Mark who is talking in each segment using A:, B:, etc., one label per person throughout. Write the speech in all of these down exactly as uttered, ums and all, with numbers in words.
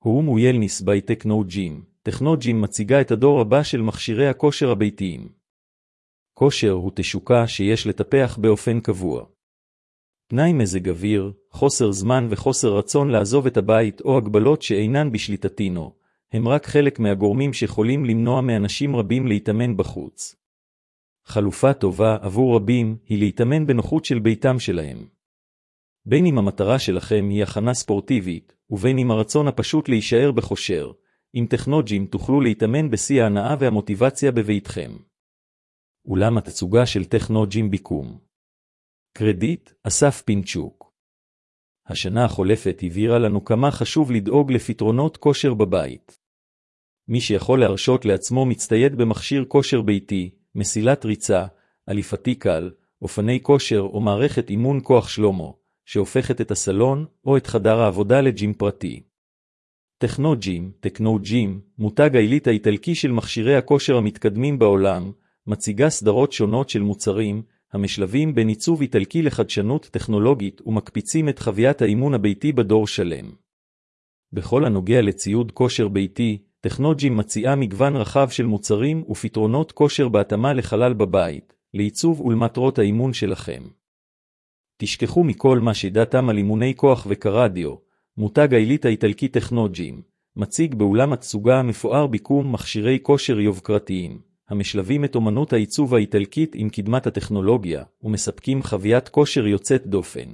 A: הום ווילניס by טכנוג'ים. טכנוג'ים מציגה את הדור הבא של מכשירי הכושר הביתיים. כושר הוא תשוקה שיש לטפח באופן קבוע. תנאי מזג אוויר, חוסר זמן וחוסר רצון לעזוב את הבית או הגבלות שאינן בשליטתנו, הם רק חלק מהגורמים שיכולים למנוע מאנשים רבים להתאמן בחוץ. חלופה טובה עבור רבים היא להתאמן בנוחות של ביתם שלהם. בין אם המטרה שלכם היא הכנה ספורטיבית, ובין אם הרצון הפשוט להישאר בכושר, עם טכנוג'ים תוכלו להתאמן בשיא ההנאה והמוטיבציה בביתכם. אולם התצוגה של טכנוג'ים ביקום. קרדיט, אסף פינצ'וק. השנה החולפת הבהירה לנו כמה חשוב לדאוג לפתרונות כושר בבית. מי שיכול להרשות לעצמו מצטייד במכשיר כושר ביתי, מסילת ריצה, אליפתי קל, אופני כושר או מערכת אימון כוח שלמה, שהופכת את הסלון או את חדר העבודה לג'ים פרטי. טכנוג'ים, טכנוג'ים, מותג העילית האיטלקי של מכשירי הכושר המתקדמים בעולם, מציגה סדרות שונות של מוצרים, המשלבים בין עיצוב איטלקי לחדשנות טכנולוגית ומקפיצים את חוויית האימון הביתי בדור שלם. בכל הנוגע לציוד כושר ביתי, טכנוג'ים מציעה מגוון רחב של מוצרים ופתרונות כושר בהתאמה לחלל בבית, לעיצוב ולמטרות האימון שלכם. תשכחו מכל מה שידעתם על אימוני כוח וקרדיו, מותג העילית האיטלקי טכנוג'ים, מציג באולם התצוגה המפואר ביקום מכשירי כושר יוקרתיים, המשלבים את אומנות העיצוב האיטלקית עם קדמת הטכנולוגיה, ומספקים חוויית כושר יוצאת דופן.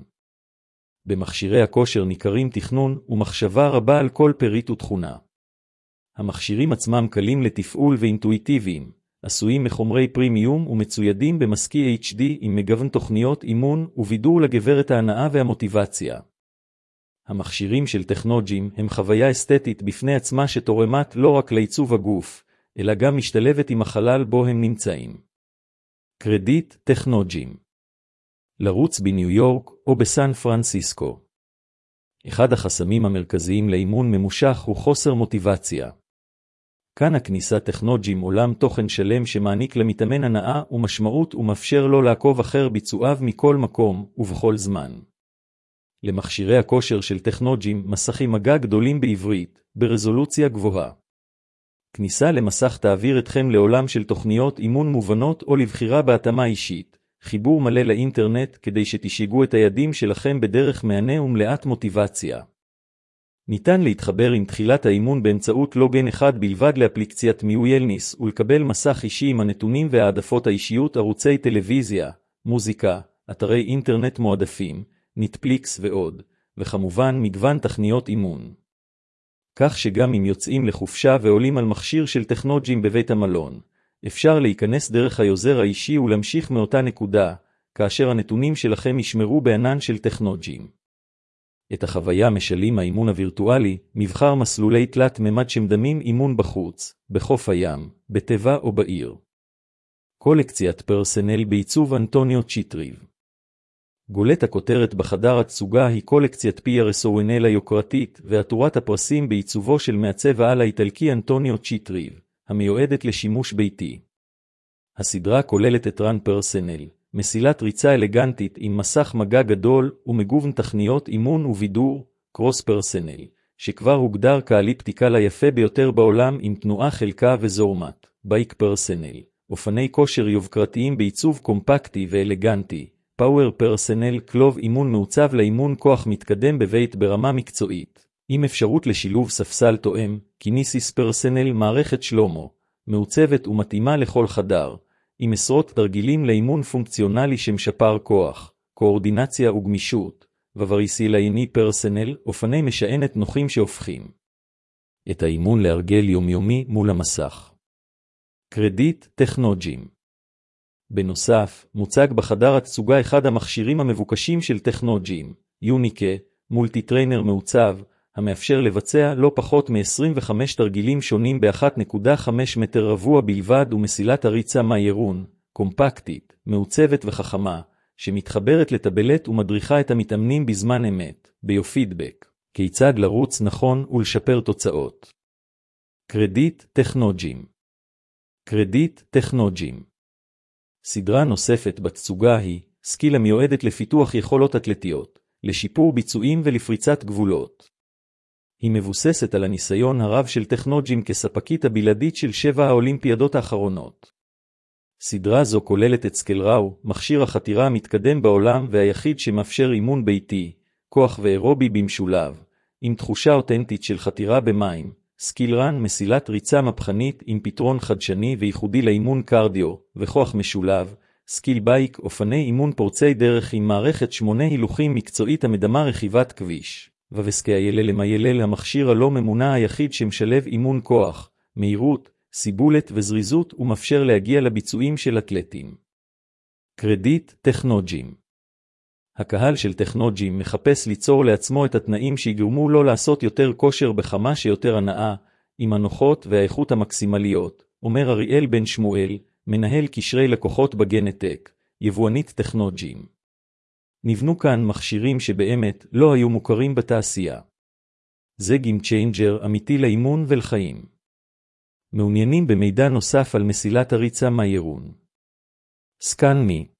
A: במכשירי הכושר ניכרים תכנון ומחשבה רבה על כל פריט ותכונה. המכשירים עצמם קלים לתפעול ואינטואיטיביים, עשויים מחומרי פרימיום ומצוידים במסקי אייץ' די עם מגוון תוכניות אימון ובידור לגברת ההנאה והמוטיבציה. המכשירים של טכנוג'ים הם חוויה אסתטית בפני עצמה שתורמת לא רק לעיצוב הגוף, אלא גם משתלבת עם החלל בו הם נמצאים. קרדיט, טכנוג'ים. לרוץ בניו יורק או בסן פרנסיסקו. אחד החסמים המרכזיים לאימון ממושך הוא חוסר מוטיבציה. כאן הכניסה טכנוג'ים עולם תוכן שלם שמעניק למתאמן הנאה ומשמעות ומאפשר לו לעקוב אחר ביצועיו מכל מקום ובכל זמן. למכשירי הכושר של טכנוג'ים מסכים מגע גדולים בעברית, ברזולוציה גבוהה. כניסה למסך תעביר אתכם לעולם של תוכניות אימון מובנות או לבחירה בהתאמה אישית, חיבור מלא לאינטרנט כדי שתשיגו את הידים שלכם בדרך מענה ומלאת מוטיבציה. ניתן להתחבר עם תחילת האימון באמצעות לוגן אחד בלבד לאפליקציית מיווילניס ולקבל מסך אישי עם הנתונים והעדפות האישיות, ערוצי טלוויזיה, מוזיקה, אתרי אינטרנט מועדפים, נטפליקס ועוד, וכמובן מגוון תכניות אימון. כך שגם אם יוצאים לחופשה ועולים על מכשיר של טכנוג'ים בבית המלון, אפשר להיכנס דרך היוזר האישי ולהמשיך מאותה נקודה, כאשר הנתונים שלכם ישמרו בענן של טכנוג'ים. את החוויה משלים האימון הווירטואלי, מבחר מסלולי תלת ממד שמדמים אימון בחוץ, בחוף הים, בטבע או בעיר. קולקציית פרסונל בעיצוב אנטוניו צ'יטריב. גולת הכותרת בחדר התצוגה היא קולקציית פרסונל היוקרתית ועטורת הפרסים בעיצובו של מעצב העל האיטלקי אנטוניו צ'יטריב, המיועדת לשימוש ביתי. הסדרה כוללת את רן פרסונל, מסילת ריצה אלגנטית עם מסך מגע גדול ומגוון תכניות אימון ובידור, קרוס פרסונל, שכבר הוגדר כאליפטיקל היפה ביותר בעולם עם תנועה חלקה וזורמת, בייק פרסונל, אופני כושר יוקרתיים בעיצוב קומפקטי ואלגנטי, פאוור פרסונל, כלוב אימון מעוצב לאימון כוח מתקדם בבית ברמה מקצועית, עם אפשרות לשילוב ספסל תואם, קיניסיס פרסונל, מערכת שלמה, מעוצבת ומתאימה לכל חדר, עם עשרות תרגילים לאימון פונקציונלי שמשפר כוח, קואורדינציה וגמישות, ווריסילייני פרסונל, אופני משענת נוחים שהופכים את האימון להרגל יומיומי מול המסך. קרדיט, טכנוג'ים. בנוסף, מוצג בחדר התצוגה אחד המכשירים המבוקשים של טכנוג'ים, יוניקה, מולטי טריינר מעוצב, המאפשר לבצע לא פחות מ-עשרים וחמישה תרגילים שונים ב-אחת נקודה חמש מטר רבוע בלבד, ומסילת הריצה מהירון, קומפקטית, מעוצבת וחכמה, שמתחברת לטבלט ומדריכה את המתאמנים בזמן אמת, ביופידבק, כיצד לרוץ נכון ולשפר תוצאות. קרדיט, טכנוג'ים. קרדיט, טכנוג'ים. סדרה נוספת בתצוגה היא סקיל המיועדת לפיתוח יכולות אתלטיות, לשיפור ביצועים ולפריצת גבולות. היא מבוססת על הניסיון הרב של טכנוג'ים כספקית הבלעדית של שבע האולימפיאדות האחרונות. סדרה זו כוללת את סקלראו, מכשיר החתירה המתקדם בעולם והיחיד שמאפשר אימון ביתי, כוח ואירובי במשולב, עם תחושה אותנטית של חתירה במים, סקילרן מסילת ריצה מהפכנית עם פתרון חדשני וייחודי לאימון קרדיו, וכוח משולב, סקיל בייק אופני אימון פורצי דרך עם מערכת שמונה הילוכים מקצועית המדמה רכיבת כביש. ובסקי הילל למיילל המכשיר הלא ממונה היחיד שמשלב אימון כוח, מהירות, סיבולת וזריזות ומאפשר להגיע לביצועים של אתלטים. קרדיט טכנוג'ים. הקהל של טכנוג'ים מחפש ליצור לעצמו את התנאים שיגרמו לו לעשות יותר כושר בכמה שיותר הנאה, עם הנוחות והאיכות המקסימליות, אומר אריאל בן שמואל, מנהל קשרי לקוחות בגנטק, יבואנית טכנוג'ים. נבנו כאן מכשירים שבאמת לא היו מוכרים בתעשייה. זה גיים צ'יינג'ר אמיתי לאימון ולחיים. מעוניינים במידע נוסף על מסילת הריצה מהירון? סקן מי